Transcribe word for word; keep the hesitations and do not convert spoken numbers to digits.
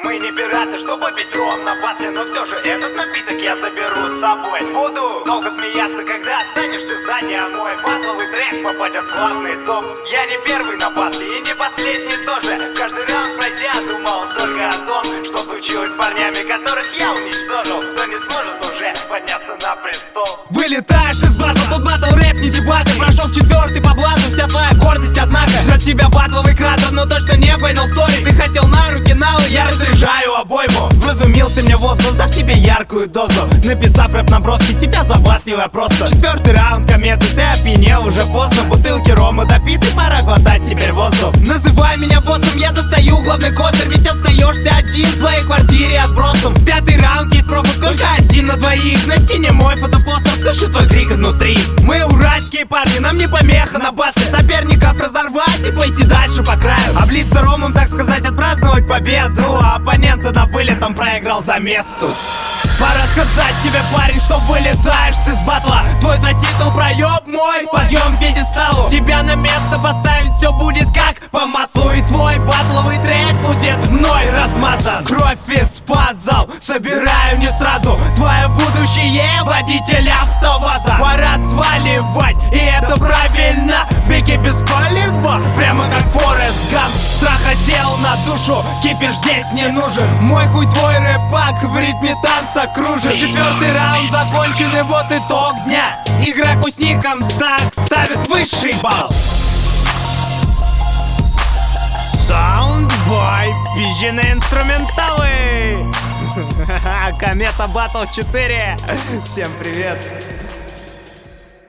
Мы не пираты, чтобы пить ром на батле, но все же этот напиток я заберу с собой. Буду долго смеяться, когда останешься сзади, а мой батловый трек попадет в главный топ. Я не первый на батле и не последний тоже. Каждый раунд пройдя думал только о том, что случилось с парнями, которых я уничтожил. Кто не сможет уже подняться на престол. Вылетаешь из батла, тут батл рэп, не дебаты. Прошел в четвертый по блату, вся твоя гордость, однако ждет тебя батловый кратер, но точно не Final Story. Ты хотел на руки налы, я разряжаю обойму. Вразумил ты мне воздух, дав тебе яркую дозу. Написав рэп наброски, тебя забатлил я просто. Четвертый раунд кометы, ты опьянел, уже поздно. Бутылки рома допиты, пора глотать теперь воздух. Называй меня боссом, я достаю главный козырь, ведь остаешься один в своей квартире отбросом. В пятый раунд есть пропуск только один на двоих. На стене мой фотопостер, слышу твой крик изнутри. Мы уральские парни, нам не помеха на батле. Соперников разорвать и пойти дальше по краю. Облиться ромом, так сказать, отпраздновать победу. А оппонента на вылетом проиграл за место. Пора сказать тебе, парень, что вылетаешь ты с батла. Твой за титул проеб мой, подъем к пьедесталу. Тебя на место поставить все будет как по маслу. И твой батловый трек будет мной размазан. Кровь из пазл собираю не сразу. Твое будущее водитель АвтоВАЗа. Пора сваливать, и это правильно. Беги без полива, прямо как Форест Гамп. Страх осел на душу, кипиш здесь не нужен. Мой хуй твой рэпак в ритме танца кружит. Четвертый раунд закончен, и вот итог дня. Игроку с ником Стак ставит высший балл. Саундбой, пизженые инструменталы. Комета Батл четыре. Всем привет.